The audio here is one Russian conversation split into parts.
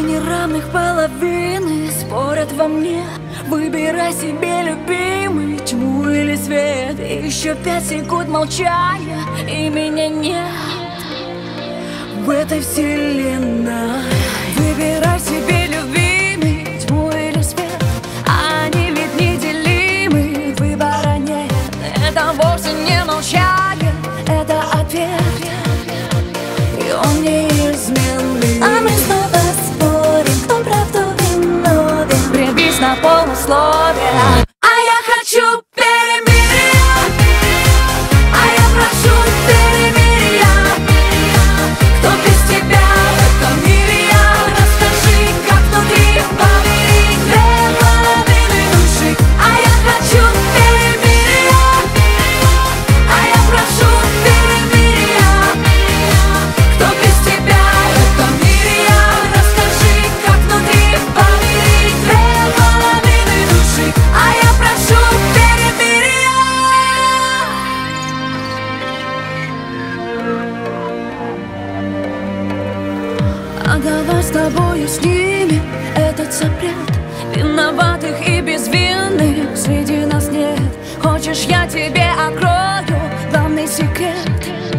неравных половины спорят во мне. Выбирай себе, любимый, тьму или свет. Еще 5 секунд молчания, и меня нет в этой вселенной. Выбирай себе, любимый, тьму или свет. Они ведь неделимы, выбора нет. Это вовсе не молчание, это ответ, и он неизменный. А мы снова спорим, кто прав, кто виновен. Прибись на полусловие. А я хочу перемирия, а я прошу перемирия. Кто без тебя в этом мире я? Расскажи, как внутри помирить две половины души. А я хочу перемирия, а я прошу перемирия. Кто без тебя в этом мире я? Расскажи, как внутри помирить две половины души. А я прошу перемирия. А давай с тобою снимем этот запрет. Виноватых и безвинных среди нас нет. Хочешь, я тебе открою главный секрет?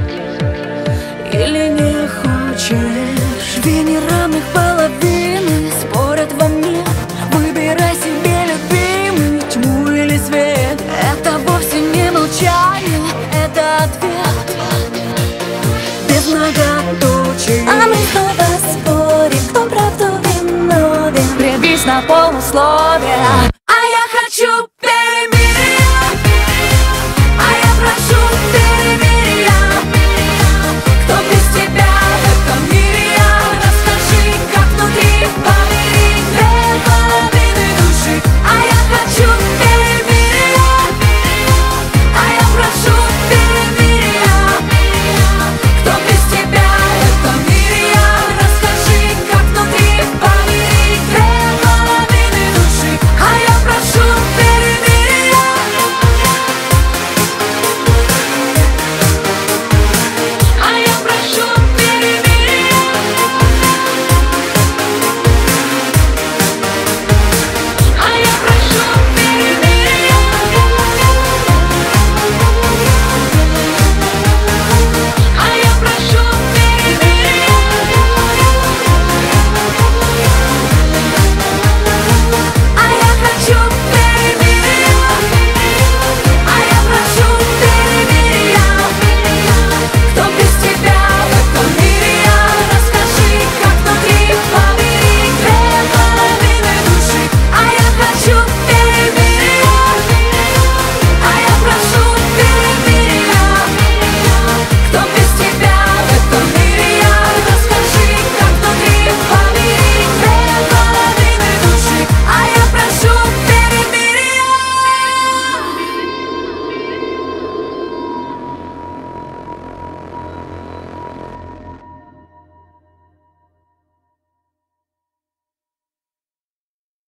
Или не хочешь? Две неравных половины спорят во мне. Выбирай себе, любимый, тьму или свет. Это вовсе не молчание, это ответ без многоточий. А мы снова спорим, кто прав, кто виновен. Прибись на полусловие.